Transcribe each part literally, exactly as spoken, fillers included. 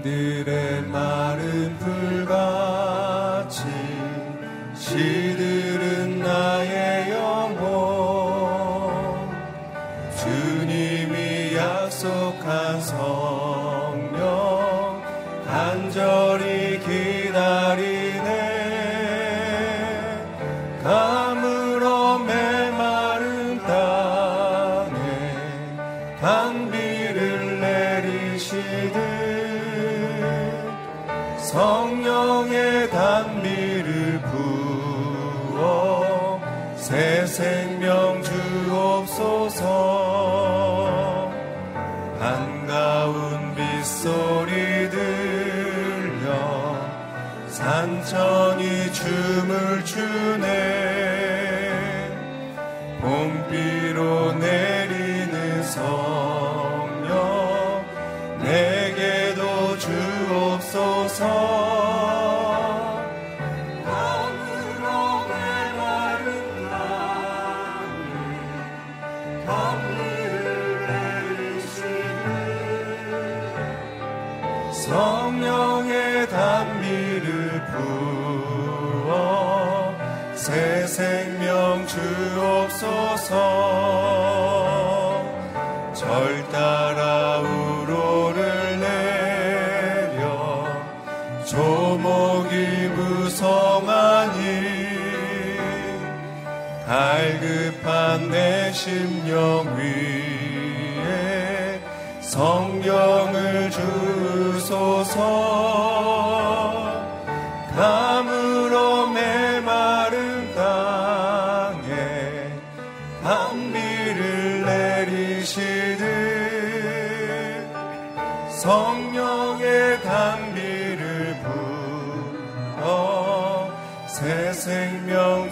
강들의 마른 풀같이 시들은 나의 영혼, 주님이 약속한 성령 간절히 기다리네. 가물어 메마른 땅에 단비를 내리시듯 성령의 단비를 부어 새 생명 주옵소서. 한가운 빗소리 들려 산천이 춤을 추네. 봄비로 내리는 성령 내게도 주옵소서. 가물어 메마른 땅에 단비를 내리시네. 성령의 단비를 부어 새 생명 주옵소서. 절 따라 우로를 내려 조목이 무성하니 갈급한 내 심령 위에 성령을 주소서. 가물어 메마른 땅에 단비를 내리시듯 성령의 단비를 부어 새 생명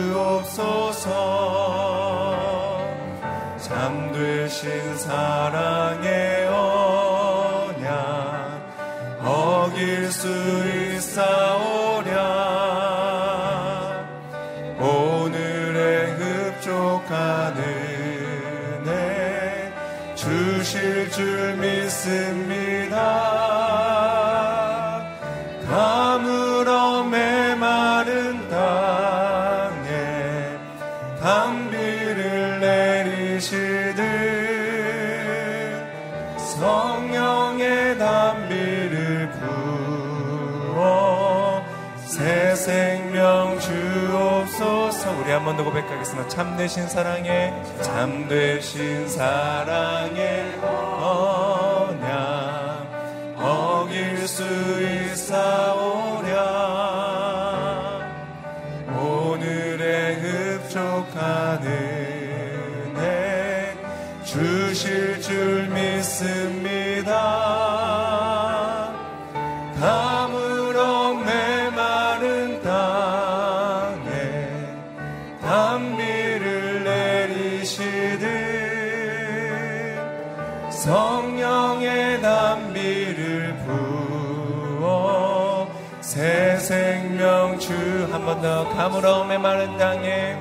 주옵소서. 잠되신 사랑의 언약 어길 수 있사오랴. 오늘의 흡족한 은혜 주실 줄 믿습니다. 가물어 메마른 땅에 단비를 내리시듯 성령의 단비를 부어 새 생명 주옵소서. 우리 한 번 더 고백하겠습니다. 참되신 사랑에 참되신 사랑의 언약 어길 수 있사오랴. 오늘의 흡족한 은혜 주실 줄 믿습니다. 가물어 메마른 땅에 단비를 내리시듯 성령의 단비를 부어 새 생명 주. 한 번 더. 가물어 메마른 땅에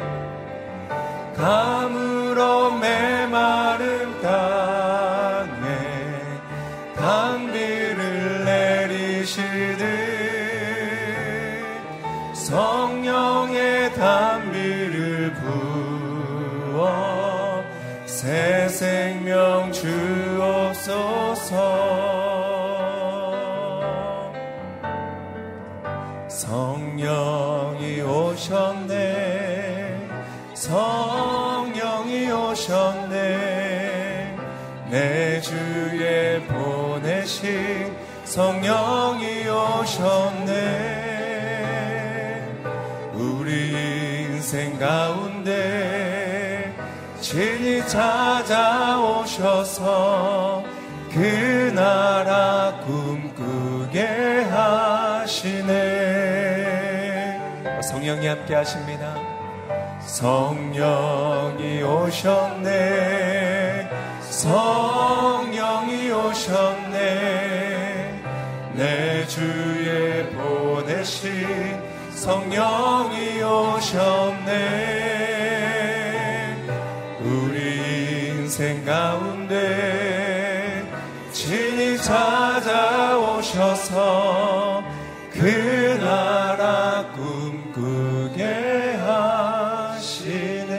가물어 메마른 땅에 단비를 내리시듯 성령의 단비를 부어 새 생명 주옵소서. 성령이 오셨네. 성령이 오셨네. 내 주에 보내신 성령이 오셨네. 우리 인생 가운데 친히 찾아오셔서 그 나라 꿈꾸게 하시네. 성령이 함께 하십니다. 성령이 오셨네. 성령이 오셨네. 내 주에 보내신 성령이 오셨네. 우리 인생 가운데 친히 찾아오셨네. 주셔서 그 나라 꿈꾸게 하시네.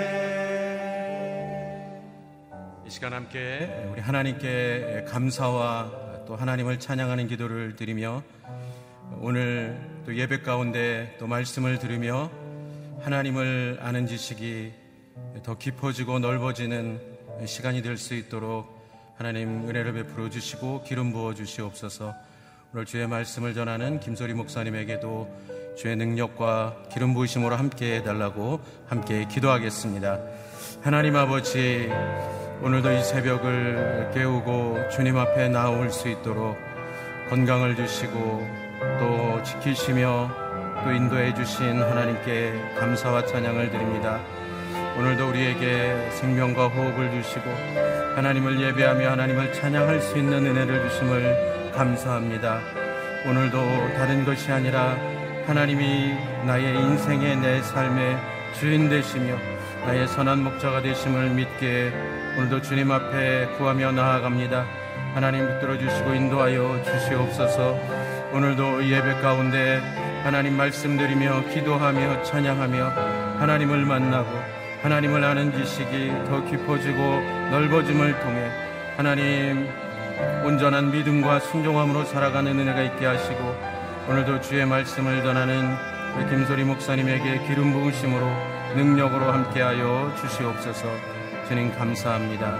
이 시간 함께 우리 하나님께 감사와 또 하나님을 찬양하는 기도를 드리며 오늘 또 예배 가운데 또 말씀을 들으며 하나님을 아는 지식이 더 깊어지고 넓어지는 시간이 될 수 있도록 하나님 은혜를 베풀어 주시고 기름 부어 주시옵소서. 오늘 주의 말씀을 전하는 김소리 목사님에게도 주의 능력과 기름 부으심으로 함께 해달라고 함께 기도하겠습니다. 하나님 아버지, 오늘도 이 새벽을 깨우고 주님 앞에 나올 수 있도록 건강을 주시고 또 지키시며 또 인도해 주신 하나님께 감사와 찬양을 드립니다. 오늘도 우리에게 생명과 호흡을 주시고 하나님을 예배하며 하나님을 찬양할 수 있는 은혜를 주심을 감사합니다. 오늘도 다른 것이 아니라 하나님이 나의 인생의 내 삶의 주인 되시며 나의 선한 목자가 되심을 믿게 오늘도 주님 앞에 구하며 나아갑니다. 하나님 붙들어 주시고 인도하여 주시옵소서. 오늘도 예배 가운데 하나님 말씀드리며 기도하며 찬양하며 하나님을 만나고 하나님을 아는 지식이 더 깊어지고 넓어짐을 통해 하나님 온전한 믿음과 순종함으로 살아가는 은혜가 있게 하시고 오늘도 주의 말씀을 전하는 우리 김소리 목사님에게 기름 부으심으로 능력으로 함께하여 주시옵소서. 주님 감사합니다.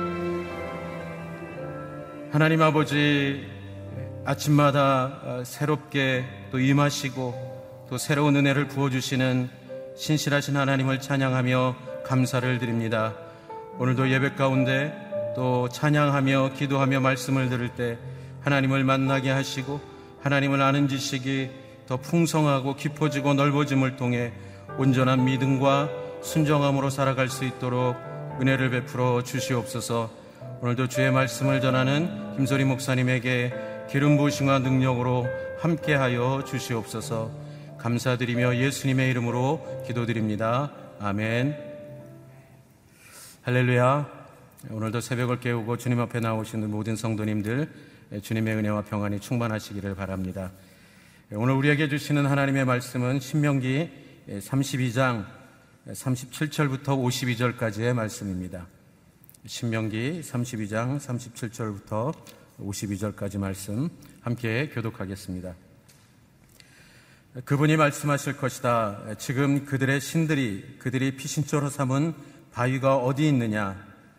하나님 아버지, 아침마다 새롭게 또 임하시고 또 새로운 은혜를 부어주시는 신실하신 하나님을 찬양하며 감사를 드립니다. 오늘도 예배 가운데 또 찬양하며 기도하며 말씀을 들을 때 하나님을 만나게 하시고 하나님을 아는 지식이 더 풍성하고 깊어지고 넓어짐을 통해 온전한 믿음과 순종함으로 살아갈 수 있도록 은혜를 베풀어 주시옵소서. 오늘도 주의 말씀을 전하는 김소리 목사님에게 기름 부으심과 능력으로 함께하여 주시옵소서. 감사드리며 예수님의 이름으로 기도드립니다. 아멘. 할렐루야. 오늘도 새벽을 깨우고 주님 앞에 나오시는 모든 성도님들 주님의 은혜와 평안이 충만하시기를 바랍니다. 오늘 우리에게 주시는 하나님의 말씀은 신명기 삼십이 장 삼십칠 절부터 오십이 절까지의 말씀입니다. 신명기 삼십이 장 삼십칠 절부터 오십이 절까지 말씀 함께 교독하겠습니다. 그분이 말씀하실 것이다. 지금 그들의 신들이 그들이 피신초로 삼은 바위가 어디 있느냐?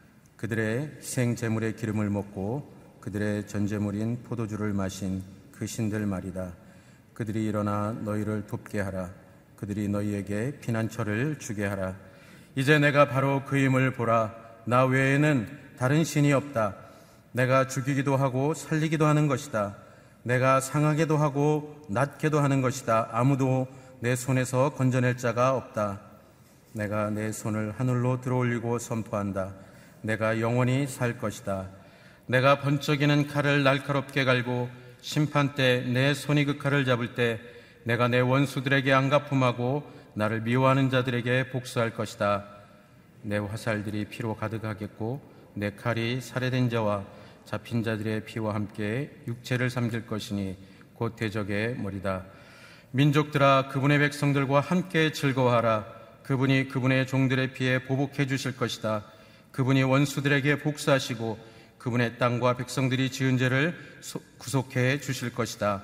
그들의 희생 제물의 기름을 먹고 그들의 전제물인 포도주를 마신 그 신들 말이다. 그들이 일어나 너희를 돕게 하라. 그들이 너희에게 피난처를 주게 하라. 이제 내가 바로 그 힘을 보라. 나 외에는 다른 신이 없다. 내가 죽이기도 하고 살리기도 하는 것이다. 내가 상하게도 하고 낫게도 하는 것이다. 아무도 내 손에서 건져낼 자가 없다. 내가 내 손을 하늘로 들어올리고 선포한다. 내가 영원히 살 것이다. 내가 번쩍이는 칼을 날카롭게 갈고 심판 때 내 손이 그 칼을 잡을 때 내가 내 원수들에게 안갚음하고 나를 미워하는 자들에게 복수할 것이다. 내 화살들이 피로 가득하겠고 내 칼이 살해된 자와 잡힌 자들의 피와 함께 육체를 삼킬 것이니 곧 대적의 머리다. 민족들아, 그분의 백성들과 함께 즐거워하라. 그분이 그분의 종들의 피에 보복해 주실 것이다. 그분이 원수들에게 복수하시고 그분의 땅과 백성들이 지은 죄를 구속해 주실 것이다.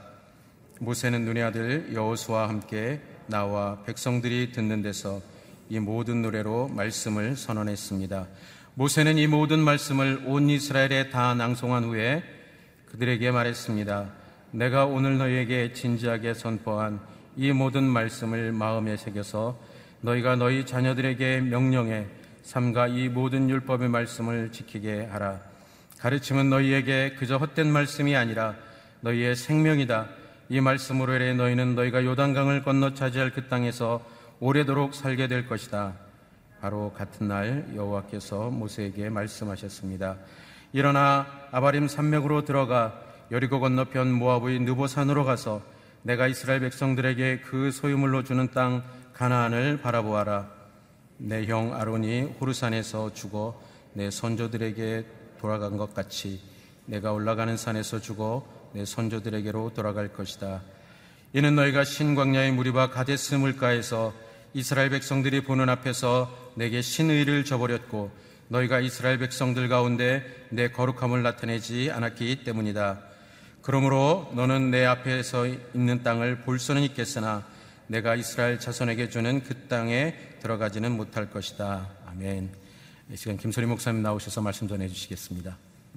모세는 눈의 아들 여호수아와 함께 나와 백성들이 듣는 데서 이 모든 노래로 말씀을 선언했습니다. 모세는 이 모든 말씀을 온 이스라엘에 다 낭송한 후에 그들에게 말했습니다. 내가 오늘 너희에게 진지하게 선포한 이 모든 말씀을 마음에 새겨서 너희가 너희 자녀들에게 명령해 삼가 이 모든 율법의 말씀을 지키게 하라. 가르침은 너희에게 그저 헛된 말씀이 아니라 너희의 생명이다. 이 말씀으로 인해 너희는 너희가 요단강을 건너 차지할 그 땅에서 오래도록 살게 될 것이다. 바로 같은 날 여호와께서 모세에게 말씀하셨습니다. 일어나 아바림 산맥으로 들어가 여리고 건너편 모압의 느보산으로 가서 내가 이스라엘 백성들에게 그 소유물로 주는 땅 가나안을 바라보아라. 내 형 아론이 호르산에서 죽어 내 선조들에게 돌아간 것 같이 내가 올라가는 산에서 죽어 내 선조들에게로 돌아갈 것이다. 이는 너희가 신광야의 무리와 가데스 물가에서 이스라엘 백성들이 보는 앞에서 내게 신의를 저버렸고 너희가 이스라엘 백성들 가운데 내 거룩함을 나타내지 않았기 때문이다. 그러므로 너는 내 앞에서 있는 땅을 볼 수는 있겠으나 내가 이스라엘 자손에게 주는 그 땅에 들어가지는 못할 것이다. 아멘. 이 시간 김소리 목사님 나오셔서 말씀 전해주시겠습니다.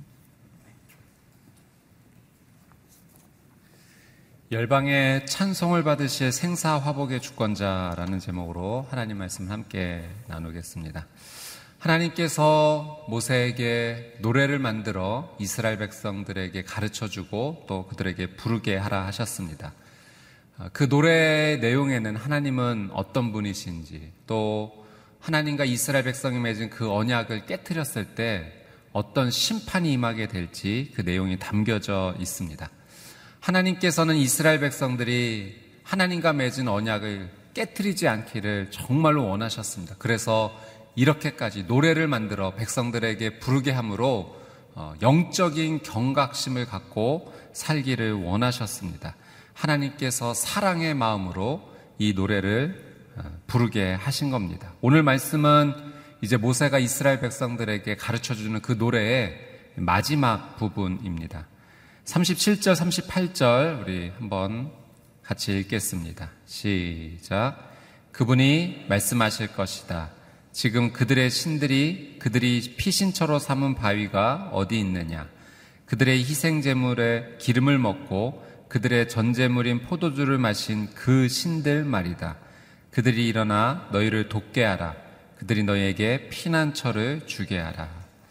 열방의 찬송을 받으실 생사화복의 주권자라는 제목으로 하나님 말씀 함께 나누겠습니다. 하나님께서 모세에게 노래를 만들어 이스라엘 백성들에게 가르쳐주고 또 그들에게 부르게 하라 하셨습니다. 그 노래의 내용에는 하나님은 어떤 분이신지, 또 하나님과 이스라엘 백성이 맺은 그 언약을 깨트렸을 때 어떤 심판이 임하게 될지 그 내용이 담겨져 있습니다. 하나님께서는 이스라엘 백성들이 하나님과 맺은 언약을 깨트리지 않기를 정말로 원하셨습니다. 그래서 이렇게까지 노래를 만들어 백성들에게 부르게 함으로 영적인 경각심을 갖고 살기를 원하셨습니다. 하나님께서 사랑의 마음으로 이 노래를 부르게 하신 겁니다. 오늘 말씀은 이제 모세가 이스라엘 백성들에게 가르쳐주는 그 노래의 마지막 부분입니다. 삼십칠 절, 삼십팔 절 우리 한번 같이 읽겠습니다. 시작. 그분이 말씀하실 것이다. 지금 그들의 신들이 그들이 피신처로 삼은 바위가 어디 있느냐? 그들의 희생제물에 기름을 먹고 그들의 전제물인 포도주를 마신 그 신들 말이다. 그들이 일어나 너희를 돕게 하라. 그들이 너희에게 피난처를 주게 하라.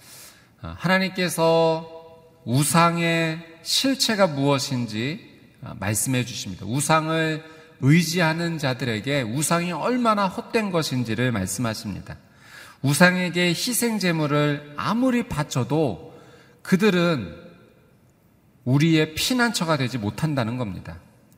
하나님께서 우상의 실체가 무엇인지 말씀해 주십니다. 우상을 의지하는 자들에게 우상이 얼마나 헛된 것인지를 말씀하십니다. 우상에게 희생제물을 아무리 바쳐도 그들은 우리의 피난처가 되지 못한다는 겁니다.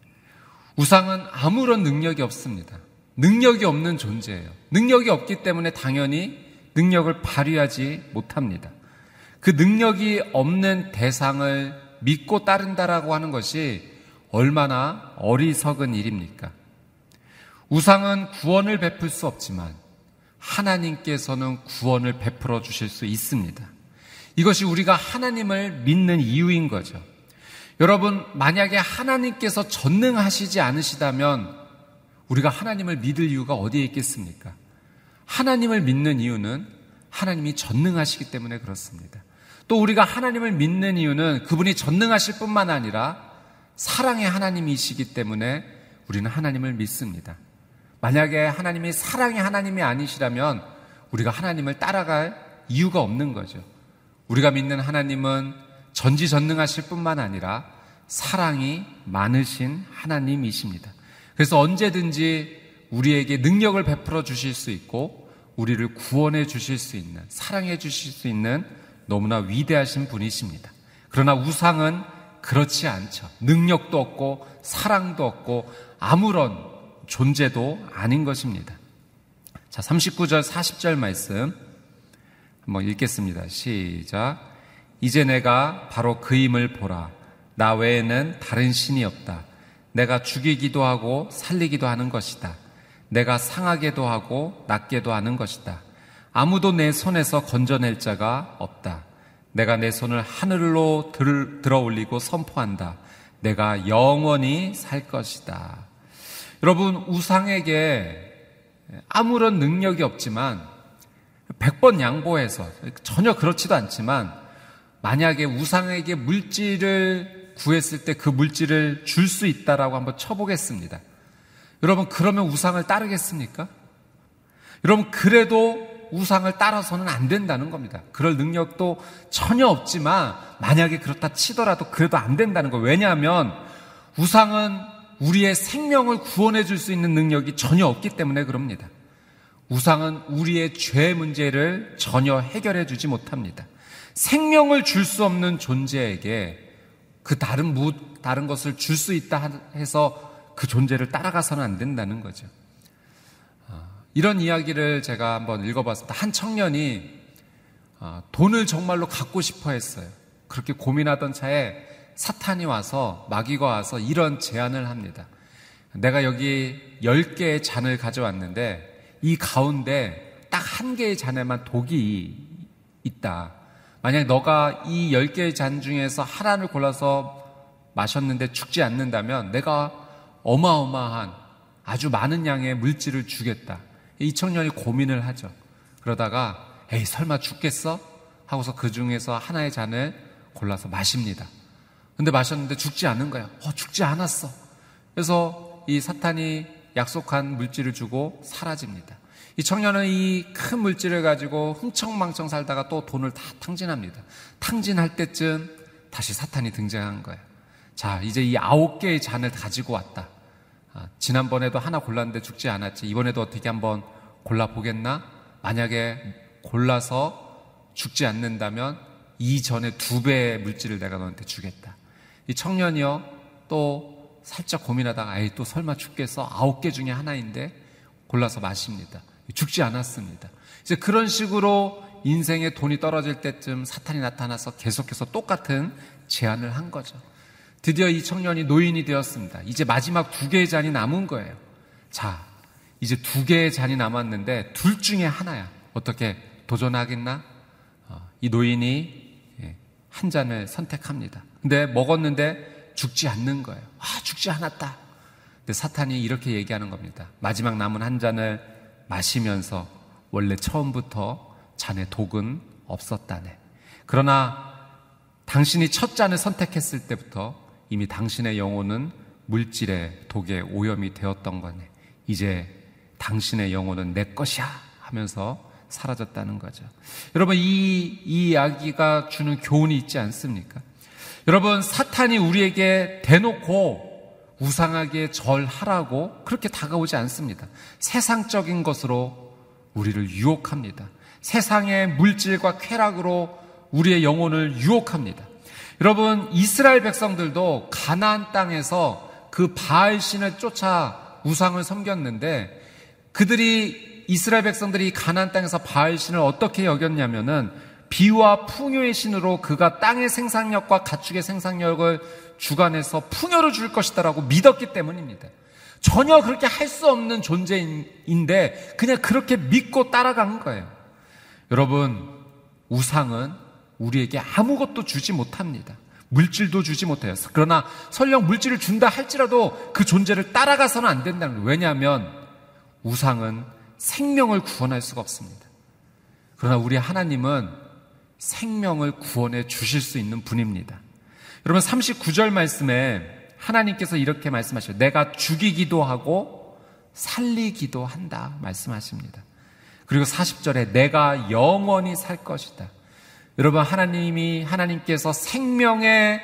우상은 아무런 능력이 없습니다. 능력이 없는 존재예요. 능력이 없기 때문에 당연히 능력을 발휘하지 못합니다. 그 능력이 없는 대상을 믿고 따른다라고 하는 것이 얼마나 어리석은 일입니까? 우상은 구원을 베풀 수 없지만 하나님께서는 구원을 베풀어 주실 수 있습니다. 이것이 우리가 하나님을 믿는 이유인 거죠. 여러분, 만약에 하나님께서 전능하시지 않으시다면 우리가 하나님을 믿을 이유가 어디에 있겠습니까? 하나님을 믿는 이유는 하나님이 전능하시기 때문에 그렇습니다. 또 우리가 하나님을 믿는 이유는 그분이 전능하실 뿐만 아니라 사랑의 하나님이시기 때문에 우리는 하나님을 믿습니다. 만약에 하나님이 사랑의 하나님이 아니시라면 우리가 하나님을 따라갈 이유가 없는 거죠. 우리가 믿는 하나님은 전지전능하실 뿐만 아니라 사랑이 많으신 하나님이십니다. 그래서 언제든지 우리에게 능력을 베풀어 주실 수 있고 우리를 구원해 주실 수 있는, 사랑해 주실 수 있는 너무나 위대하신 분이십니다. 그러나 우상은 그렇지 않죠. 능력도 없고 사랑도 없고 아무런 존재도 아닌 것입니다. 자, 삼십구 절, 사십 절 말씀 한번 읽겠습니다. 시작. 이제 내가 바로 그임을 보라. 나 외에는 다른 신이 없다. 내가 죽이기도 하고 살리기도 하는 것이다. 내가 상하게도 하고 낫게도 하는 것이다. 아무도 내 손에서 건져낼 자가 없다. 내가 내 손을 하늘로 들, 들어 올리고 선포한다. 내가 영원히 살 것이다. 여러분, 우상에게 아무런 능력이 없지만 백 번 양보해서, 전혀 그렇지도 않지만 만약에 우상에게 물질을 구했을 때 그 물질을 줄 수 있다라고 한번 쳐보겠습니다. 여러분, 그러면 우상을 따르겠습니까? 여러분, 그래도 우상을 따라서는 안 된다는 겁니다. 그럴 능력도 전혀 없지만 만약에 그렇다 치더라도 그래도 안 된다는 거예요. 왜냐하면 우상은 우리의 생명을 구원해 줄 수 있는 능력이 전혀 없기 때문에 그럽니다. 우상은 우리의 죄 문제를 전혀 해결해 주지 못합니다. 생명을 줄 수 없는 존재에게 그 다른 무, 다른 것을 줄 수 있다 해서 그 존재를 따라가서는 안 된다는 거죠. 이런 이야기를 제가 한번 읽어봤습니다. 한 청년이 돈을 정말로 갖고 싶어 했어요. 그렇게 고민하던 차에 사탄이 와서, 마귀가 와서 이런 제안을 합니다. 내가 여기 열 개의 잔을 가져왔는데 이 가운데 딱 한 개의 잔에만 독이 있다. 만약 너가 이 열 개의 잔 중에서 하나를 골라서 마셨는데 죽지 않는다면 내가 어마어마한 아주 많은 양의 물질을 주겠다. 이 청년이 고민을 하죠. 그러다가 에이 설마 죽겠어? 하고서 그 중에서 하나의 잔을 골라서 마십니다. 근데 마셨는데 죽지 않은 거예요. 어, 죽지 않았어. 그래서 이 사탄이 약속한 물질을 주고 사라집니다. 이 청년은 이 큰 물질을 가지고 흥청망청 살다가 또 돈을 다 탕진합니다. 탕진할 때쯤 다시 사탄이 등장한 거예요. 자, 이제 이 아홉 개의 잔을 가지고 왔다. 아, 지난번에도 하나 골랐는데 죽지 않았지. 이번에도 어떻게 한번 골라보겠나? 만약에 골라서 죽지 않는다면 이 전에 두 배의 물질을 내가 너한테 주겠다. 이 청년이요, 또 살짝 고민하다가 에이 또 설마 죽겠어? 아홉 개 중에 하나인데 골라서 마십니다. 죽지 않았습니다. 이제 그런 식으로 인생에 돈이 떨어질 때쯤 사탄이 나타나서 계속해서 똑같은 제안을 한 거죠. 드디어 이 청년이 노인이 되었습니다. 이제 마지막 두 개의 잔이 남은 거예요. 자, 이제 두 개의 잔이 남았는데 둘 중에 하나야. 어떻게 도전하겠나? 어, 이 노인이 한 잔을 선택합니다. 근데 먹었는데 죽지 않는 거예요. 아, 죽지 않았다. 근데 사탄이 이렇게 얘기하는 겁니다. 마지막 남은 한 잔을 마시면서 원래 처음부터 잔에 독은 없었다네. 그러나 당신이 첫 잔을 선택했을 때부터 이미 당신의 영혼은 물질의 독에 오염이 되었던 거네. 이제 당신의 영혼은 내 것이야 하면서 사라졌다는 거죠. 여러분, 이, 이 이야기가 주는 교훈이 있지 않습니까? 여러분, 사탄이 우리에게 대놓고 우상하게 절하라고 그렇게 다가오지 않습니다. 세상적인 것으로 우리를 유혹합니다. 세상의 물질과 쾌락으로 우리의 영혼을 유혹합니다. 여러분, 이스라엘 백성들도 가나안 땅에서 그 바알 신을 쫓아 우상을 섬겼는데 그들이 이스라엘 백성들이 가나안 땅에서 바알 신을 어떻게 여겼냐면은 비와 풍요의 신으로 그가 땅의 생산력과 가축의 생산력을 주관해서 풍요를 줄 것이다라고 믿었기 때문입니다. 전혀 그렇게 할 수 없는 존재인데 그냥 그렇게 믿고 따라간 거예요. 여러분, 우상은 우리에게 아무것도 주지 못합니다. 물질도 주지 못해요. 그러나 설령 물질을 준다 할지라도 그 존재를 따라가서는 안 된다는 거예요. 왜냐하면 우상은 생명을 구원할 수가 없습니다. 그러나 우리 하나님은 생명을 구원해 주실 수 있는 분입니다. 여러분, 삼십구 절 말씀에 하나님께서 이렇게 말씀하셔요. 내가 죽이기도 하고 살리기도 한다 말씀하십니다. 그리고 사십 절에 내가 영원히 살 것이다. 여러분, 하나님이 하나님께서 생명의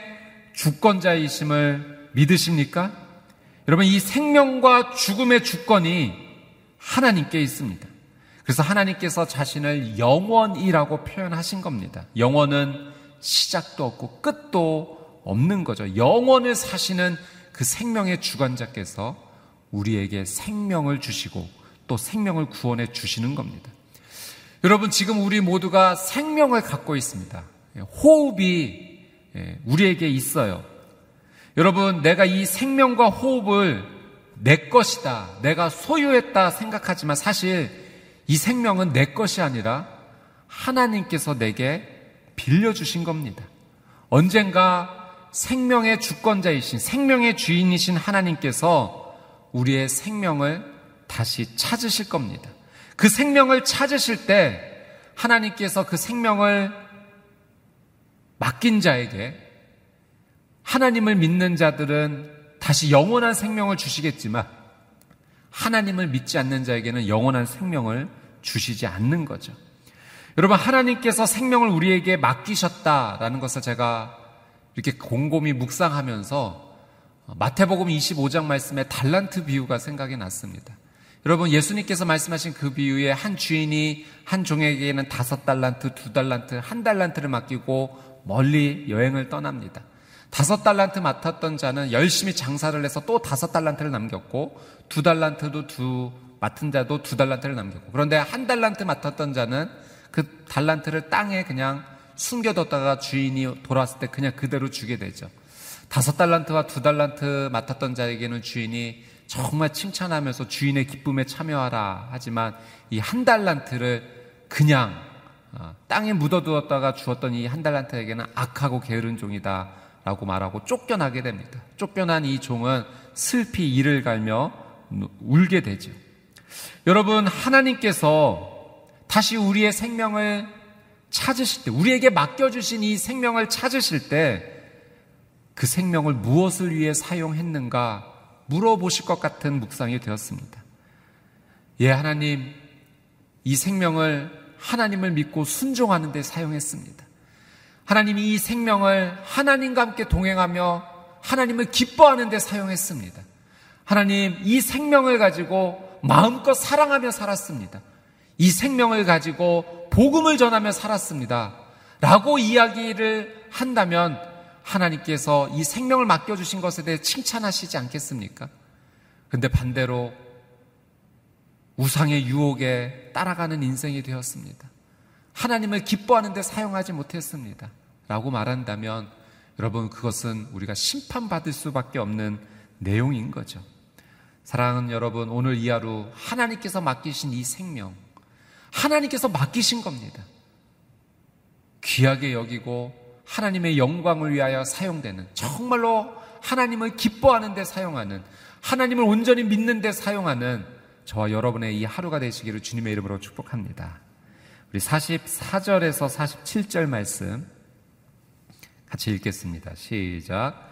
주권자이심을 믿으십니까? 여러분, 이 생명과 죽음의 주권이 하나님께 있습니다. 그래서 하나님께서 자신을 영원이라고 표현하신 겁니다. 영원은 시작도 없고 끝도 없는 거죠. 영원을 사시는 그 생명의 주관자께서 우리에게 생명을 주시고 또 생명을 구원해 주시는 겁니다. 여러분, 지금 우리 모두가 생명을 갖고 있습니다. 호흡이 우리에게 있어요. 여러분, 내가 이 생명과 호흡을 내 것이다, 내가 소유했다 생각하지만 사실 이 생명은 내 것이 아니라 하나님께서 내게 빌려주신 겁니다. 언젠가 생명의 주권자이신, 생명의 주인이신 하나님께서 우리의 생명을 다시 찾으실 겁니다. 그 생명을 찾으실 때 하나님께서 그 생명을 맡긴 자에게, 하나님을 믿는 자들은 다시 영원한 생명을 주시겠지만 하나님을 믿지 않는 자에게는 영원한 생명을 주시지 않는 거죠. 여러분, 하나님께서 생명을 우리에게 맡기셨다라는 것을 제가 이렇게 곰곰이 묵상하면서 마태복음 이십오 장 말씀에 달란트 비유가 생각이 났습니다. 여러분, 예수님께서 말씀하신 그 비유에 한 주인이 한 종에게는 다섯 달란트, 두 달란트, 한 달란트를 맡기고 멀리 여행을 떠납니다. 다섯 달란트 맡았던 자는 열심히 장사를 해서 또 다섯 달란트를 남겼고, 두 달란트도 두 맡은 자도 두 달란트를 남겼고, 그런데 한 달란트 맡았던 자는 그 달란트를 땅에 그냥 숨겨뒀다가 주인이 돌아왔을 때 그냥 그대로 주게 되죠. 다섯 달란트와 두 달란트 맡았던 자에게는 주인이 정말 칭찬하면서 주인의 기쁨에 참여하라 하지만 이 한 달란트를 그냥 땅에 묻어두었다가 주었던 이 한 달란트에게는 악하고 게으른 종이다 라고 말하고 쫓겨나게 됩니다. 쫓겨난 이 종은 슬피 이를 갈며 울게 되죠. 여러분, 하나님께서 다시 우리의 생명을 찾으실 때, 우리에게 맡겨주신 이 생명을 찾으실 때 그 생명을 무엇을 위해 사용했는가 물어보실 것 같은 묵상이 되었습니다. 예, 하나님, 이 생명을 하나님을 믿고 순종하는 데 사용했습니다. 하나님이 이 생명을 하나님과 함께 동행하며 하나님을 기뻐하는 데 사용했습니다. 하나님, 이 생명을 가지고 마음껏 사랑하며 살았습니다. 이 생명을 가지고 복음을 전하며 살았습니다. 라고 이야기를 한다면 하나님께서 이 생명을 맡겨주신 것에 대해 칭찬하시지 않겠습니까? 근데 반대로 우상의 유혹에 따라가는 인생이 되었습니다. 하나님을 기뻐하는 데 사용하지 못했습니다. 라고 말한다면 여러분, 그것은 우리가 심판받을 수밖에 없는 내용인 거죠. 사랑하는 여러분, 오늘 이 하루 하나님께서 맡기신 이 생명, 하나님께서 맡기신 겁니다. 귀하게 여기고 하나님의 영광을 위하여 사용되는, 정말로 하나님을 기뻐하는 데 사용하는, 하나님을 온전히 믿는 데 사용하는 저와 여러분의 이 하루가 되시기를 주님의 이름으로 축복합니다. 우리 사십사 절에서 사십칠 절 말씀 같이 읽겠습니다. 시작.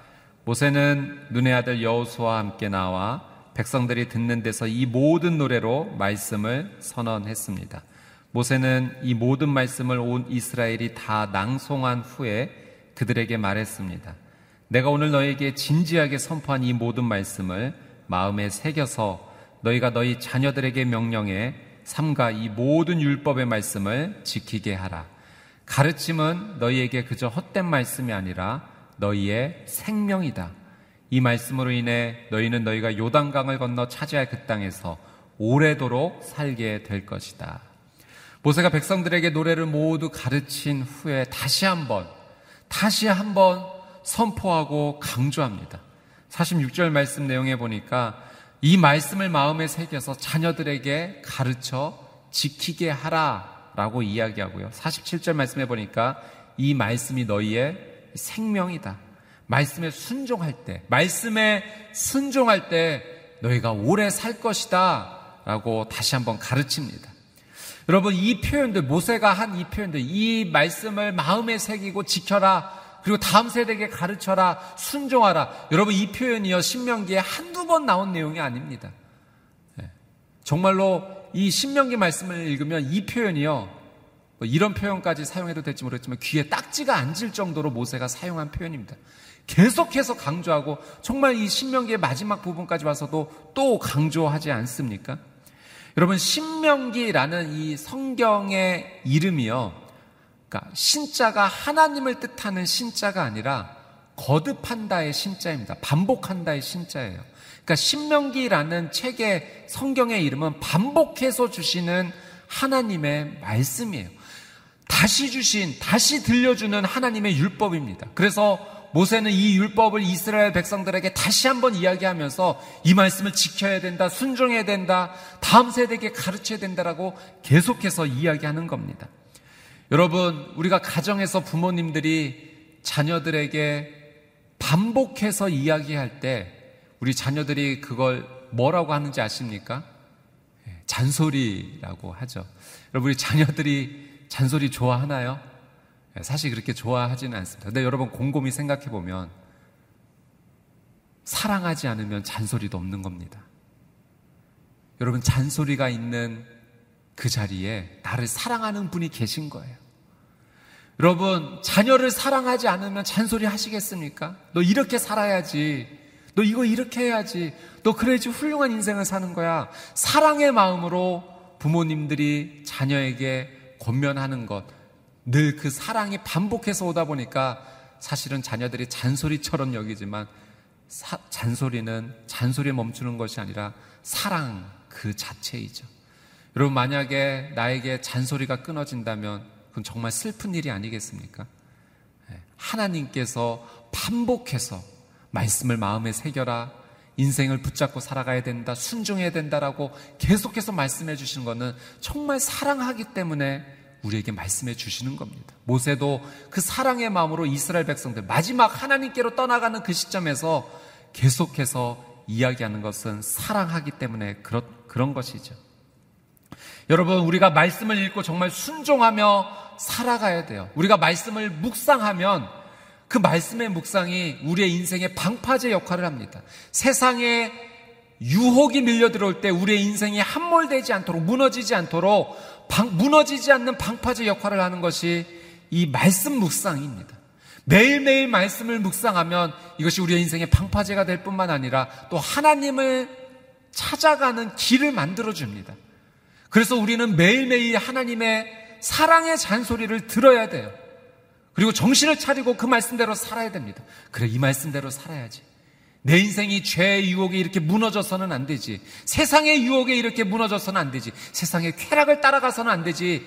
모세는 눈의 아들 여호수아와 함께 나와 백성들이 듣는 데서 이 모든 노래로 말씀을 선언했습니다. 모세는 이 모든 말씀을 온 이스라엘이 다 낭송한 후에 그들에게 말했습니다. 내가 오늘 너에게 진지하게 선포한 이 모든 말씀을 마음에 새겨서 너희가 너희 자녀들에게 명령해 삼가 이 모든 율법의 말씀을 지키게 하라. 가르침은 너희에게 그저 헛된 말씀이 아니라 너희의 생명이다. 이 말씀으로 인해 너희는 너희가 요단강을 건너 차지할 그 땅에서 오래도록 살게 될 것이다. 모세가 백성들에게 노래를 모두 가르친 후에 다시 한번 다시 한번 선포하고 강조합니다. 사십육 절 말씀 내용에 보니까 이 말씀을 마음에 새겨서 자녀들에게 가르쳐 지키게 하라 라고 이야기하고요. 사십칠 절 말씀에 보니까 이 말씀이 너희의 생명이다. 말씀에 순종할 때, 말씀에 순종할 때 너희가 오래 살 것이다 라고 다시 한번 가르칩니다. 여러분, 이 표현들, 모세가 한 이 표현들, 이 말씀을 마음에 새기고 지켜라, 그리고 다음 세대에게 가르쳐라, 순종하라. 여러분, 이 표현이요, 신명기에 한두 번 나온 내용이 아닙니다. 네. 정말로 이 신명기 말씀을 읽으면 이 표현이요, 뭐 이런 표현까지 사용해도 될지 모르겠지만 귀에 딱지가 앉을 정도로 모세가 사용한 표현입니다. 계속해서 강조하고 정말 이 신명기의 마지막 부분까지 와서도 또 강조하지 않습니까? 여러분, 신명기라는 이 성경의 이름이요, 그러니까 신자가 하나님을 뜻하는 신자가 아니라 거듭한다의 신자입니다. 반복한다의 신자예요. 그러니까 신명기라는 책의 성경의 이름은 반복해서 주시는 하나님의 말씀이에요. 다시 주신, 다시 들려주는 하나님의 율법입니다. 그래서 모세는 이 율법을 이스라엘 백성들에게 다시 한번 이야기하면서 이 말씀을 지켜야 된다, 순종해야 된다, 다음 세대에게 가르쳐야 된다라고 계속해서 이야기하는 겁니다. 여러분, 우리가 가정에서 부모님들이 자녀들에게 반복해서 이야기할 때 우리 자녀들이 그걸 뭐라고 하는지 아십니까? 잔소리라고 하죠. 여러분, 우리 자녀들이 잔소리 좋아하나요? 사실 그렇게 좋아하지는 않습니다. 근데 여러분, 곰곰이 생각해 보면 사랑하지 않으면 잔소리도 없는 겁니다. 여러분, 잔소리가 있는 그 자리에 나를 사랑하는 분이 계신 거예요. 여러분, 자녀를 사랑하지 않으면 잔소리 하시겠습니까? 너 이렇게 살아야지, 너 이거 이렇게 해야지, 너 그래야지 훌륭한 인생을 사는 거야. 사랑의 마음으로 부모님들이 자녀에게 권면하는 것, 늘 그 사랑이 반복해서 오다 보니까 사실은 자녀들이 잔소리처럼 여기지만 사, 잔소리는 잔소리에 멈추는 것이 아니라 사랑 그 자체이죠. 여러분, 만약에 나에게 잔소리가 끊어진다면 그건 정말 슬픈 일이 아니겠습니까? 하나님께서 반복해서 말씀을 마음에 새겨라. 인생을 붙잡고 살아가야 된다. 순종해야 된다라고 계속해서 말씀해 주시는 것은 정말 사랑하기 때문에 우리에게 말씀해 주시는 겁니다. 모세도 그 사랑의 마음으로 이스라엘 백성들 마지막 하나님께로 떠나가는 그 시점에서 계속해서 이야기하는 것은 사랑하기 때문에 그런, 그런 것이죠. 여러분, 우리가 말씀을 읽고 정말 순종하며 살아가야 돼요. 우리가 말씀을 묵상하면 그 말씀의 묵상이 우리의 인생의 방파제 역할을 합니다. 세상에 유혹이 밀려 들어올 때 우리의 인생이 함몰되지 않도록, 무너지지 않도록 방, 무너지지 않는 방파제 역할을 하는 것이 이 말씀 묵상입니다. 매일매일 말씀을 묵상하면 이것이 우리의 인생의 방파제가 될 뿐만 아니라 또 하나님을 찾아가는 길을 만들어줍니다. 그래서 우리는 매일매일 하나님의 사랑의 잔소리를 들어야 돼요. 그리고 정신을 차리고 그 말씀대로 살아야 됩니다. 그래, 이 말씀대로 살아야지. 내 인생이 죄의 유혹에 이렇게 무너져서는 안 되지. 세상의 유혹에 이렇게 무너져서는 안 되지. 세상의 쾌락을 따라가서는 안 되지.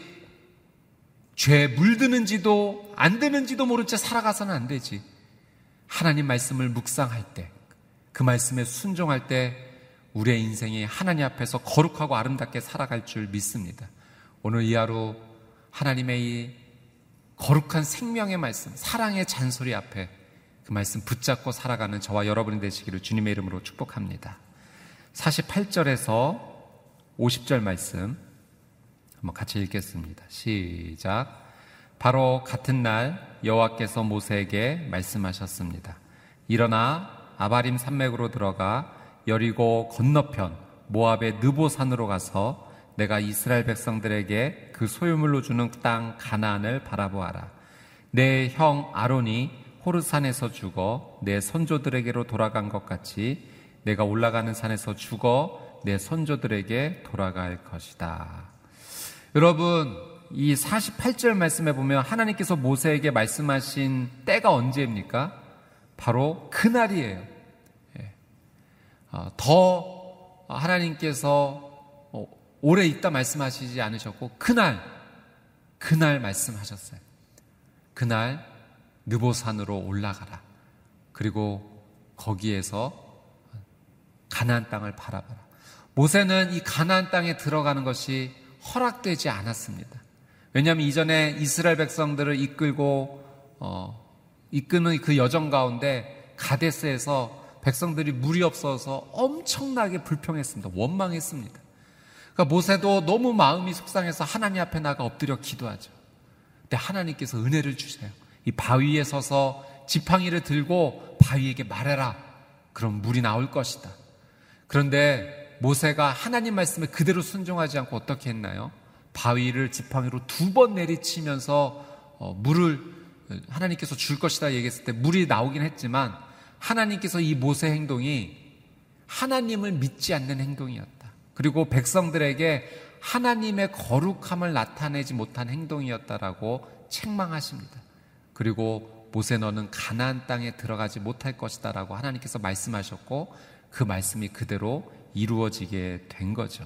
죄에 물드는지도 안 드는지도 모른 채 살아가서는 안 되지. 하나님 말씀을 묵상할 때, 그 말씀에 순종할 때 우리의 인생이 하나님 앞에서 거룩하고 아름답게 살아갈 줄 믿습니다. 오늘 이 하루 하나님의 이 거룩한 생명의 말씀, 사랑의 잔소리 앞에 그 말씀 붙잡고 살아가는 저와 여러분이 되시기를 주님의 이름으로 축복합니다. 사십팔 절에서 오십 절 말씀 한번 같이 읽겠습니다. 시작. 바로 같은 날 여호와께서 모세에게 말씀하셨습니다. 일어나 아바림 산맥으로 들어가 여리고 건너편 모압의 느보산으로 가서 내가 이스라엘 백성들에게 그 소유물로 주는 땅 가나안을 바라보아라. 내 형 아론이 호르산에서 죽어 내 선조들에게로 돌아간 것 같이 내가 올라가는 산에서 죽어 내 선조들에게 돌아갈 것이다. 여러분, 이 사십팔 절 말씀에 보면 하나님께서 모세에게 말씀하신 때가 언제입니까? 바로 그날이에요. 더 하나님께서 오래 있다 말씀하시지 않으셨고 그날, 그날 말씀하셨어요. 그날 느보산으로 올라가라. 그리고 거기에서 가나안 땅을 바라봐라. 모세는 이 가나안 땅에 들어가는 것이 허락되지 않았습니다. 왜냐하면 이전에 이스라엘 백성들을 이끌고 어, 이끄는 그 여정 가운데 가데스에서 백성들이 물이 없어서 엄청나게 불평했습니다. 원망했습니다. 그러니까 모세도 너무 마음이 속상해서 하나님 앞에 나가 엎드려 기도하죠. 근데 하나님께서 은혜를 주세요. 이 바위에 서서 지팡이를 들고 바위에게 말해라. 그럼 물이 나올 것이다. 그런데 모세가 하나님 말씀에 그대로 순종하지 않고 어떻게 했나요? 바위를 지팡이로 두 번 내리치면서 어, 물을 하나님께서 줄 것이다 얘기했을 때 물이 나오긴 했지만 하나님께서 이 모세 행동이 하나님을 믿지 않는 행동이었다. 그리고 백성들에게 하나님의 거룩함을 나타내지 못한 행동이었다라고 책망하십니다. 그리고 모세 너는 가나안 땅에 들어가지 못할 것이다 라고 하나님께서 말씀하셨고 그 말씀이 그대로 이루어지게 된 거죠.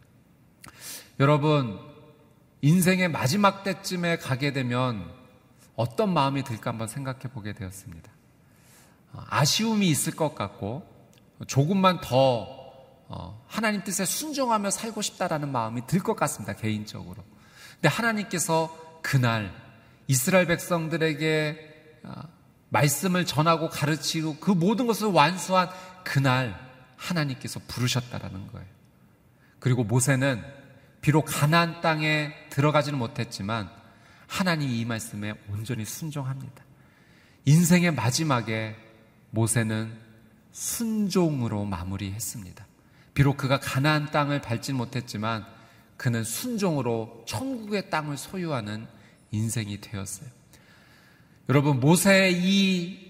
여러분, 인생의 마지막 때쯤에 가게 되면 어떤 마음이 들까 한번 생각해 보게 되었습니다. 아쉬움이 있을 것 같고 조금만 더 하나님 뜻에 순종하며 살고 싶다라는 마음이 들 것 같습니다. 개인적으로. 근데 하나님께서 그날 이스라엘 백성들에게 말씀을 전하고 가르치고 그 모든 것을 완수한 그날 하나님께서 부르셨다라는 거예요. 그리고 모세는 비록 가나안 땅에 들어가지는 못했지만 하나님 이 말씀에 온전히 순종합니다. 인생의 마지막에 모세는 순종으로 마무리했습니다. 비록 그가 가나안 땅을 밟지 못했지만 그는 순종으로 천국의 땅을 소유하는 인생이 되었어요. 여러분, 모세의 이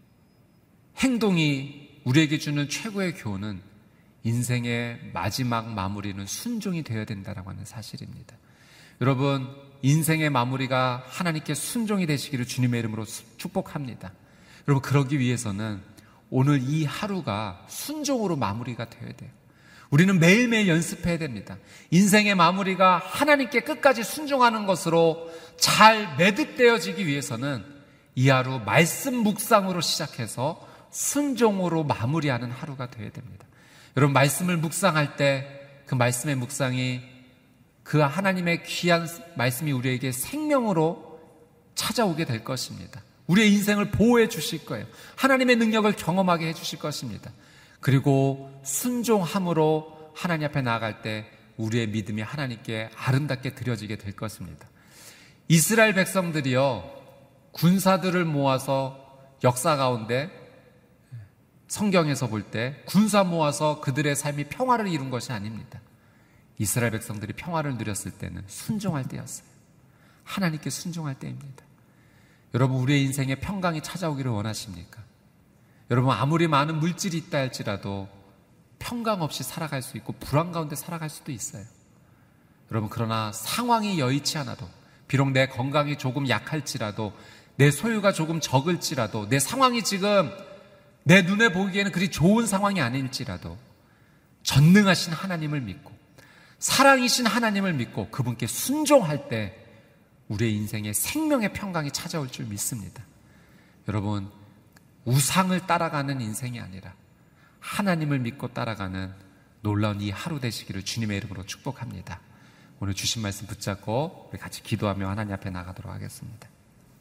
행동이 우리에게 주는 최고의 교훈은 인생의 마지막 마무리는 순종이 되어야 된다고 하는 사실입니다. 여러분, 인생의 마무리가 하나님께 순종이 되시기를 주님의 이름으로 축복합니다. 여러분, 그러기 위해서는 오늘 이 하루가 순종으로 마무리가 되어야 돼요. 우리는 매일매일 연습해야 됩니다. 인생의 마무리가 하나님께 끝까지 순종하는 것으로 잘 매듭되어지기 위해서는 이 하루 말씀 묵상으로 시작해서 순종으로 마무리하는 하루가 되어야 됩니다. 여러분, 말씀을 묵상할 때 그 말씀의 묵상이, 그 하나님의 귀한 말씀이 우리에게 생명으로 찾아오게 될 것입니다. 우리의 인생을 보호해 주실 거예요. 하나님의 능력을 경험하게 해 주실 것입니다. 그리고 순종함으로 하나님 앞에 나아갈 때 우리의 믿음이 하나님께 아름답게 드려지게 될 것입니다. 이스라엘 백성들이요, 군사들을 모아서 역사 가운데 성경에서 볼 때 군사 모아서 그들의 삶이 평화를 이룬 것이 아닙니다. 이스라엘 백성들이 평화를 누렸을 때는 순종할 때였어요. 하나님께 순종할 때입니다. 여러분, 우리의 인생에 평강이 찾아오기를 원하십니까? 여러분, 아무리 많은 물질이 있다 할지라도 평강 없이 살아갈 수 있고 불안 가운데 살아갈 수도 있어요. 여러분, 그러나 상황이 여의치 않아도, 비록 내 건강이 조금 약할지라도, 내 소유가 조금 적을지라도, 내 상황이 지금 내 눈에 보기에는 그리 좋은 상황이 아닐지라도 전능하신 하나님을 믿고 사랑이신 하나님을 믿고 그분께 순종할 때 우리의 인생에 생명의 평강이 찾아올 줄 믿습니다. 여러분, 우상을 따라가는 인생이 아니라 하나님을 믿고 따라가는 놀라운 이 하루 되시기를 주님의 이름으로 축복합니다. 오늘 주신 말씀 붙잡고 우리 같이 기도하며 하나님 앞에 나가도록 하겠습니다.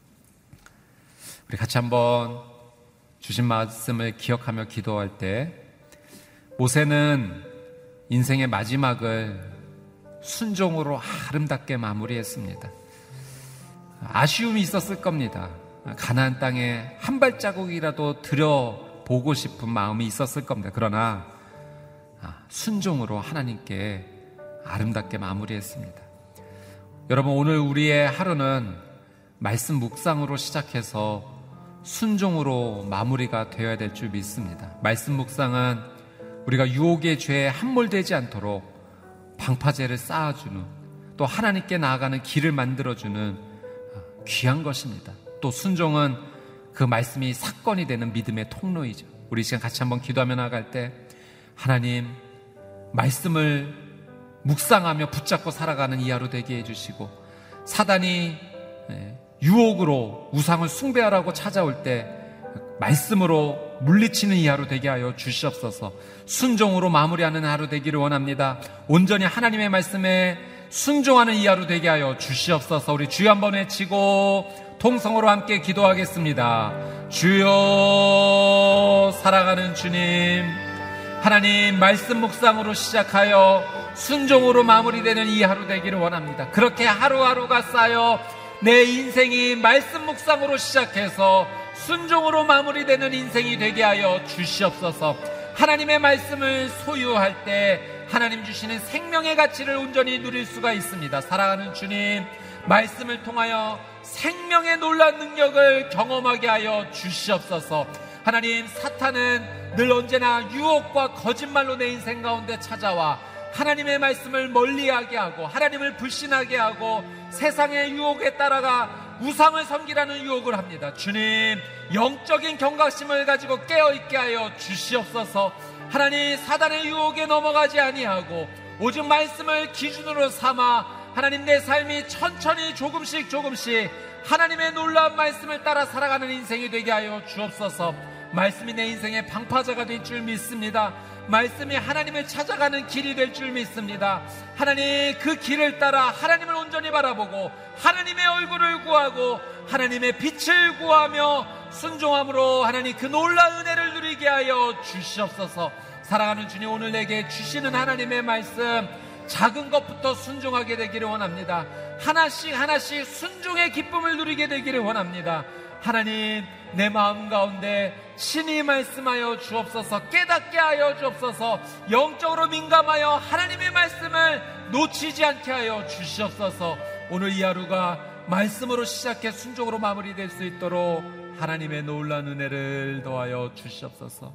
우리 같이 한번 주신 말씀을 기억하며 기도할 때, 모세는 인생의 마지막을 순종으로 아름답게 마무리했습니다. 아쉬움이 있었을 겁니다. 가나안 땅에 한 발자국이라도 들여보고 싶은 마음이 있었을 겁니다. 그러나 순종으로 하나님께 아름답게 마무리했습니다. 여러분, 오늘 우리의 하루는 말씀 묵상으로 시작해서 순종으로 마무리가 되어야 될 줄 믿습니다. 말씀 묵상은 우리가 유혹의 죄에 함몰되지 않도록 방파제를 쌓아주는, 또 하나님께 나아가는 길을 만들어주는 귀한 것입니다. 또 순종은 그 말씀이 사건이 되는 믿음의 통로이죠. 우리 시간 같이 한번 기도하며 나아갈 때, 하나님, 말씀을 묵상하며 붙잡고 살아가는 이 하루 되게 해주시고, 사단이 유혹으로 우상을 숭배하라고 찾아올 때 말씀으로 물리치는 이 하루 되게 하여 주시옵소서. 순종으로 마무리하는 하루 되기를 원합니다. 온전히 하나님의 말씀에 순종하는 이 하루 되게 하여 주시옵소서. 우리 주여 한번 외치고 통성으로 함께 기도하겠습니다. 주여, 살아가는 주님, 하나님, 말씀 묵상으로 시작하여 순종으로 마무리되는 이 하루 되기를 원합니다. 그렇게 하루하루가 쌓여 내 인생이 말씀 묵상으로 시작해서 순종으로 마무리되는 인생이 되게 하여 주시옵소서. 하나님의 말씀을 소유할 때 하나님 주시는 생명의 가치를 온전히 누릴 수가 있습니다. 사랑하는 주님, 말씀을 통하여 생명의 놀라운 능력을 경험하게 하여 주시옵소서. 하나님, 사탄은 늘 언제나 유혹과 거짓말로 내 인생 가운데 찾아와 하나님의 말씀을 멀리하게 하고 하나님을 불신하게 하고 세상의 유혹에 따라가 우상을 섬기라는 유혹을 합니다. 주님, 영적인 경각심을 가지고 깨어있게 하여 주시옵소서. 하나님, 사단의 유혹에 넘어가지 아니하고 오직 말씀을 기준으로 삼아 하나님, 내 삶이 천천히 조금씩 조금씩 하나님의 놀라운 말씀을 따라 살아가는 인생이 되게 하여 주옵소서. 말씀이 내 인생의 방파제가 될 줄 믿습니다. 말씀이 하나님을 찾아가는 길이 될 줄 믿습니다. 하나님, 그 길을 따라 하나님을 온전히 바라보고 하나님의 얼굴을 구하고 하나님의 빛을 구하며 순종함으로 하나님 그 놀라운 은혜를 누리게 하여 주시옵소서. 사랑하는 주님, 오늘 내게 주시는 하나님의 말씀, 작은 것부터 순종하게 되기를 원합니다. 하나씩 하나씩 순종의 기쁨을 누리게 되기를 원합니다. 하나님, 내 마음 가운데 신이 말씀하여 주옵소서. 깨닫게 하여 주옵소서. 영적으로 민감하여 하나님의 말씀을 놓치지 않게 하여 주시옵소서. 오늘 이 하루가 말씀으로 시작해 순종으로 마무리될 수 있도록 하나님의 놀라운 은혜를 더하여 주시옵소서.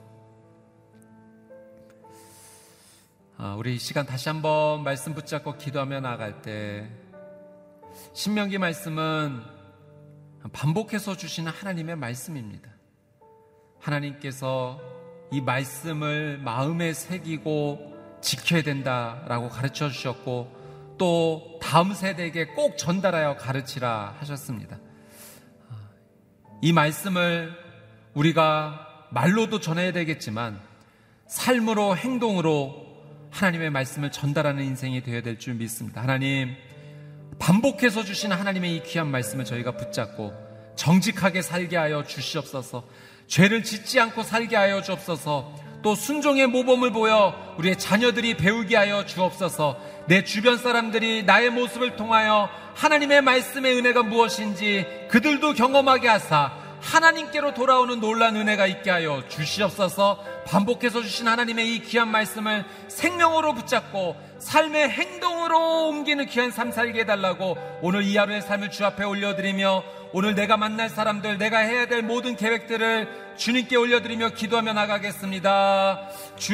아, 우리 이 시간 다시 한번 말씀 붙잡고 기도하며 나아갈 때, 신명기 말씀은 반복해서 주시는 하나님의 말씀입니다. 하나님께서 이 말씀을 마음에 새기고 지켜야 된다라고 가르쳐 주셨고, 또 다음 세대에게 꼭 전달하여 가르치라 하셨습니다. 이 말씀을 우리가 말로도 전해야 되겠지만 삶으로 행동으로 하나님의 말씀을 전달하는 인생이 되어야 될 줄 믿습니다. 하나님, 반복해서 주신 하나님의 이 귀한 말씀을 저희가 붙잡고 정직하게 살게 하여 주시옵소서. 죄를 짓지 않고 살게 하여 주옵소서. 또 순종의 모범을 보여 우리의 자녀들이 배우게 하여 주옵소서. 내 주변 사람들이 나의 모습을 통하여 하나님의 말씀의 은혜가 무엇인지 그들도 경험하게 하사 하나님께로 돌아오는 놀라운 은혜가 있게 하여 주시옵소서. 반복해서 주신 하나님의 이 귀한 말씀을 생명으로 붙잡고 삶의 행동으로 옮기는 귀한 삶 살게 해달라고 오늘 이 하루의 삶을 주 앞에 올려드리며 오늘 내가 만날 사람들, 내가 해야 될 모든 계획들을 주님께 올려드리며 기도하며 나가겠습니다.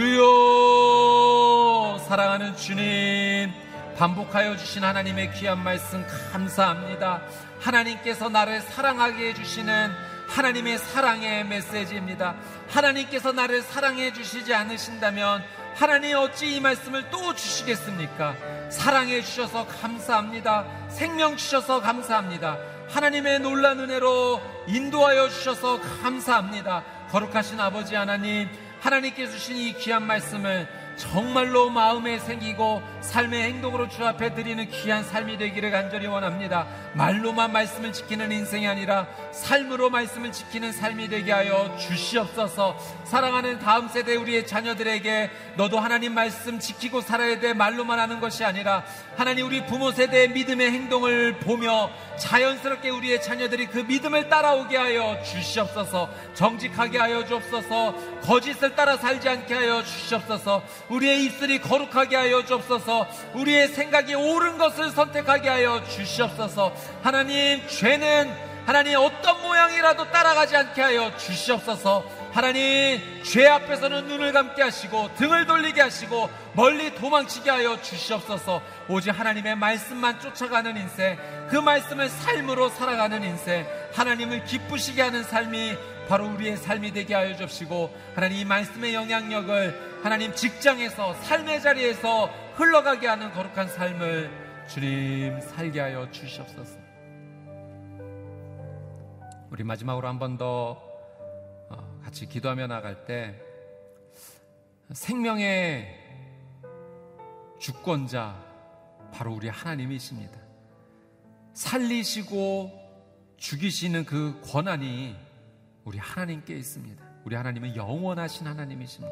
주여, 사랑하는 주님, 반복하여 주신 하나님의 귀한 말씀 감사합니다. 하나님께서 나를 사랑하게 해주시는 하나님의 사랑의 메시지입니다. 하나님께서 나를 사랑해 주시지 않으신다면 하나님 어찌 이 말씀을 또 주시겠습니까? 사랑해 주셔서 감사합니다. 생명 주셔서 감사합니다. 하나님의 놀라운 은혜로 인도하여 주셔서 감사합니다. 거룩하신 아버지 하나님, 하나님께 주신 이 귀한 말씀을 정말로 마음에 새기고 삶의 행동으로 주 앞에 드리는 귀한 삶이 되기를 간절히 원합니다. 말로만 말씀을 지키는 인생이 아니라 삶으로 말씀을 지키는 삶이 되게 하여 주시옵소서. 사랑하는 다음 세대 우리의 자녀들에게 너도 하나님 말씀 지키고 살아야 돼, 말로만 하는 것이 아니라 하나님 우리 부모 세대의 믿음의 행동을 보며 자연스럽게 우리의 자녀들이 그 믿음을 따라오게 하여 주시옵소서. 정직하게 하여 주옵소서. 거짓을 따라 살지 않게 하여 주시옵소서. 우리의 입술이 거룩하게 하여 주옵소서. 우리의 생각이 옳은 것을 선택하게 하여 주시옵소서. 하나님, 죄는 하나님 어떤 모양이라도 따라가지 않게 하여 주시옵소서. 하나님, 죄 앞에서는 눈을 감게 하시고 등을 돌리게 하시고 멀리 도망치게 하여 주시옵소서. 오직 하나님의 말씀만 쫓아가는 인생, 그 말씀을 삶으로 살아가는 인생, 하나님을 기쁘시게 하는 삶이 바로 우리의 삶이 되게 하여 주시고, 하나님 이 말씀의 영향력을 하나님 직장에서 삶의 자리에서 흘러가게 하는 거룩한 삶을 주님 살게 하여 주시옵소서. 우리 마지막으로 한 번 더 같이 기도하며 나갈 때 생명의 주권자 바로 우리 하나님이십니다. 살리시고 죽이시는 그 권한이 우리 하나님께 있습니다. 우리 하나님은 영원하신 하나님이십니다.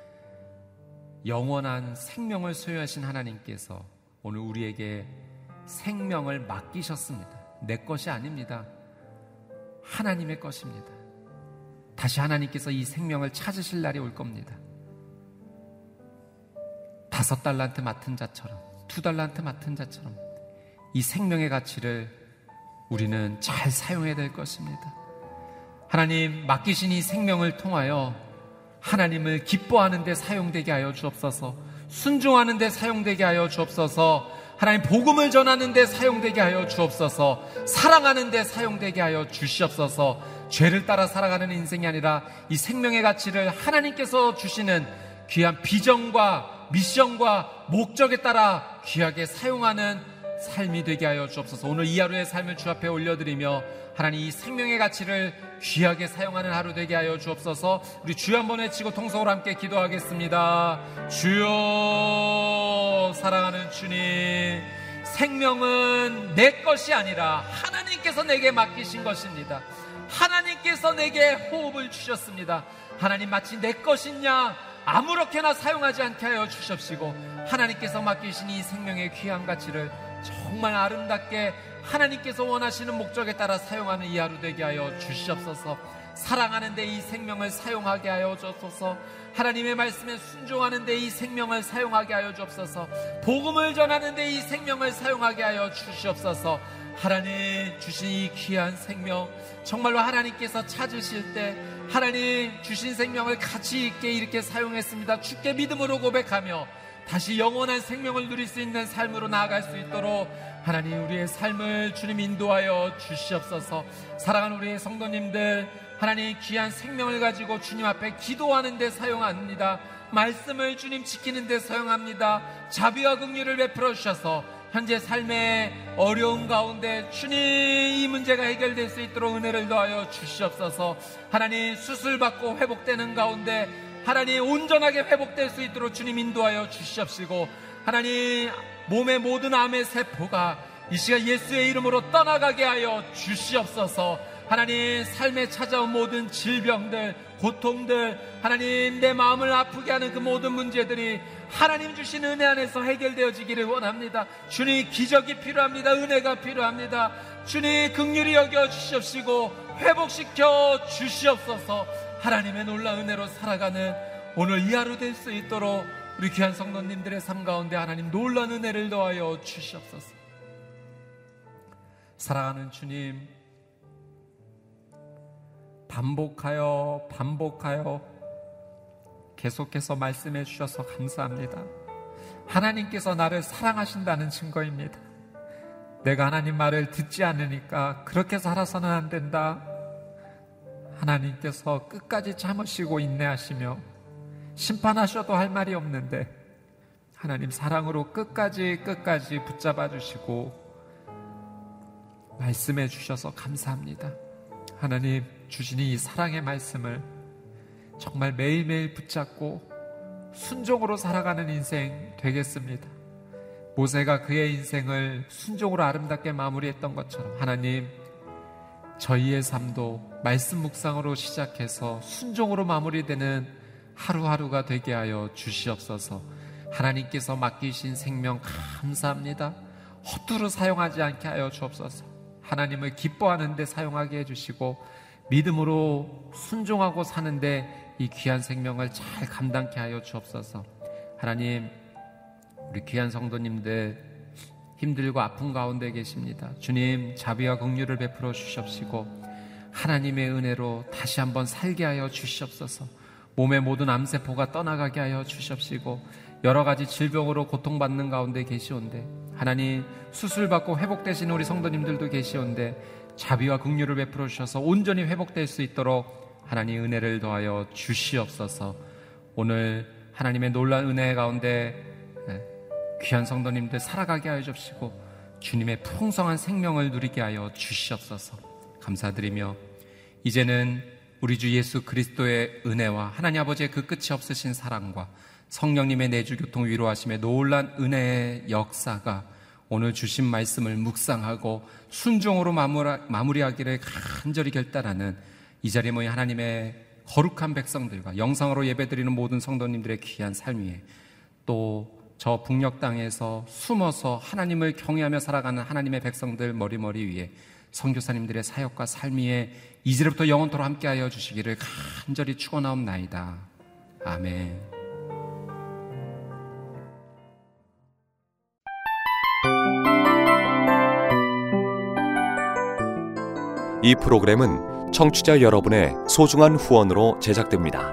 영원한 생명을 소유하신 하나님께서 오늘 우리에게 생명을 맡기셨습니다. 내 것이 아닙니다. 하나님의 것입니다. 다시 하나님께서 이 생명을 찾으실 날이 올 겁니다. 다섯 달란트 맡은 자처럼, 두 달란트 맡은 자처럼 이 생명의 가치를 우리는 잘 사용해야 될 것입니다. 하나님, 맡기신 이 생명을 통하여 하나님을 기뻐하는 데 사용되게 하여 주옵소서. 순종하는 데 사용되게 하여 주옵소서. 하나님, 복음을 전하는 데 사용되게 하여 주옵소서. 사랑하는 데 사용되게 하여 주시옵소서. 죄를 따라 살아가는 인생이 아니라 이 생명의 가치를 하나님께서 주시는 귀한 비전과 미션과 목적에 따라 귀하게 사용하는 삶이 되게 하여 주옵소서. 오늘 이 하루의 삶을 주 앞에 올려드리며 하나님 이 생명의 가치를 귀하게 사용하는 하루 되게 하여 주옵소서. 우리 주여 한번 외치고 통성으로 함께 기도하겠습니다. 주여, 사랑하는 주님, 생명은 내 것이 아니라 하나님께서 내게 맡기신 것입니다. 하나님께서 내게 호흡을 주셨습니다. 하나님, 마치 내 것이냐 아무렇게나 사용하지 않게 하여 주십시고, 하나님께서 맡기신 이 생명의 귀한 가치를 정말 아름답게 하나님께서 원하시는 목적에 따라 사용하는 이 하루 되게 하여 주시옵소서. 사랑하는 데 이 생명을 사용하게 하여 주옵소서. 하나님의 말씀에 순종하는 데 이 생명을 사용하게 하여 주옵소서. 복음을 전하는 데 이 생명을 사용하게 하여 주시옵소서. 하나님 주신 이 귀한 생명, 정말로 하나님께서 찾으실 때 하나님 주신 생명을 가치 있게 이렇게 사용했습니다. 주께 믿음으로 고백하며 다시 영원한 생명을 누릴 수 있는 삶으로 나아갈 수 있도록 하나님 우리의 삶을 주님 인도하여 주시옵소서. 사랑하는 우리의 성도님들, 하나님 귀한 생명을 가지고 주님 앞에 기도하는 데 사용합니다. 말씀을 주님 지키는 데 사용합니다. 자비와 긍휼을 베풀어 주셔서 현재 삶의 어려운 가운데 주님 이 문제가 해결될 수 있도록 은혜를 더하여 주시옵소서. 하나님 수술받고 회복되는 가운데 하나님 온전하게 회복될 수 있도록 주님 인도하여 주시옵시고, 하나님 몸의 모든 암의 세포가 이 시간 예수의 이름으로 떠나가게 하여 주시옵소서. 하나님 삶에 찾아온 모든 질병들, 고통들, 하나님 내 마음을 아프게 하는 그 모든 문제들이 하나님 주신 은혜 안에서 해결되어지기를 원합니다. 주님 기적이 필요합니다. 은혜가 필요합니다. 주님 긍휼히 여겨 주시옵시고 회복시켜 주시옵소서. 하나님의 놀라운 은혜로 살아가는 오늘 이 하루 될 수 있도록 우리 귀한 성도님들의 삶 가운데 하나님 놀라운 은혜를 더하여 주시옵소서. 사랑하는 주님, 반복하여 반복하여 계속해서 말씀해 주셔서 감사합니다. 하나님께서 나를 사랑하신다는 증거입니다. 내가 하나님 말을 듣지 않으니까 그렇게 살아서는 안 된다. 하나님께서 끝까지 참으시고 인내하시며 심판하셔도 할 말이 없는데 하나님 사랑으로 끝까지 끝까지 붙잡아 주시고 말씀해 주셔서 감사합니다. 하나님 주신 이 사랑의 말씀을 정말 매일매일 붙잡고 순종으로 살아가는 인생 되겠습니다. 모세가 그의 인생을 순종으로 아름답게 마무리했던 것처럼 하나님 저희의 삶도 말씀 묵상으로 시작해서 순종으로 마무리되는 하루하루가 되게 하여 주시옵소서. 하나님께서 맡기신 생명 감사합니다. 허투루 사용하지 않게 하여 주옵소서. 하나님을 기뻐하는 데 사용하게 해주시고 믿음으로 순종하고 사는데 이 귀한 생명을 잘 감당케 하여 주옵소서. 하나님 우리 귀한 성도님들 힘들고 아픈 가운데 계십니다. 주님 자비와 긍휼을 베풀어 주시옵시고 하나님의 은혜로 다시 한번 살게 하여 주시옵소서. 몸의 모든 암세포가 떠나가게 하여 주시옵시고 여러 가지 질병으로 고통받는 가운데 계시온데 하나님 수술받고 회복되시는 우리 성도님들도 계시온데 자비와 긍휼을 베풀어 주셔서 온전히 회복될 수 있도록 하나님 은혜를 더하여 주시옵소서. 오늘 하나님의 놀라운 은혜 가운데 귀한 성도님들 살아가게 하여 주시고 주님의 풍성한 생명을 누리게 하여 주시옵소서. 감사드리며 이제는 우리 주 예수 그리스도의 은혜와 하나님 아버지의 그 끝이 없으신 사랑과 성령님의 내주 교통 위로하심의 놀란 은혜의 역사가 오늘 주신 말씀을 묵상하고 순종으로 마무리하기를 간절히 결단하는 이 자리에 모인 하나님의 거룩한 백성들과 영상으로 예배드리는 모든 성도님들의 귀한 삶 위에 또 저 북녘 땅에서 숨어서 하나님을 경외하며 살아가는 하나님의 백성들 머리머리 위에 선교사님들의 사역과 삶 위에 이제부터 영원토록 함께하여 주시기를 간절히 축원하옵나이다. 아멘. 이 프로그램은 청취자 여러분의 소중한 후원으로 제작됩니다.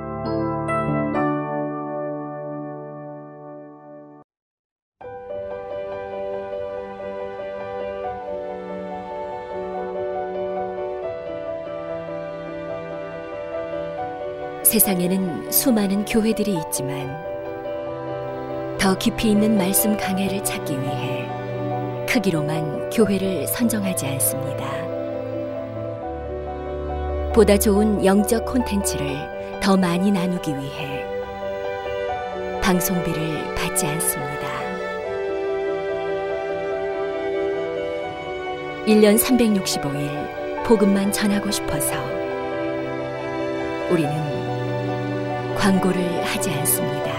세상에는 수많은 교회들이 있지만 더 깊이 있는 말씀 강해를 찾기 위해 크기로만 교회를 선정하지 않습니다. 보다 좋은 영적 콘텐츠를 더 많이 나누기 위해 방송비를 받지 않습니다. 일 년 삼백육십오 일 복음만 전하고 싶어서 우리는 광고를 하지 않습니다.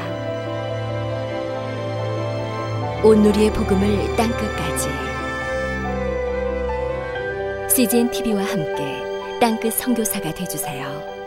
온누리의 복음을 땅끝까지 씨지엔 티비와 함께 땅끝 선교사가 되어주세요.